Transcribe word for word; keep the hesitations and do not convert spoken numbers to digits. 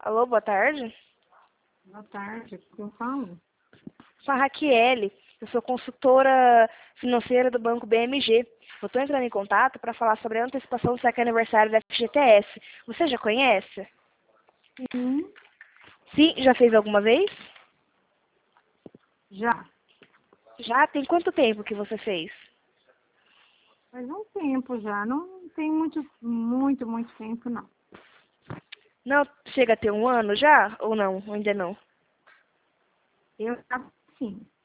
Alô, boa tarde. Boa tarde, quem fala? Sou a Raquel, eu sou consultora financeira do Banco B M G. Eu estou entrando em contato para falar sobre a antecipação do saque aniversário da F G T S. Você já conhece? Sim, Sim, já fez alguma vez? já. Já? Tem quanto tempo que você fez? Faz um tempo já, não tem muito, muito, muito tempo não. Não chega a ter um ano já? Ou não? Ainda não? Eu sim.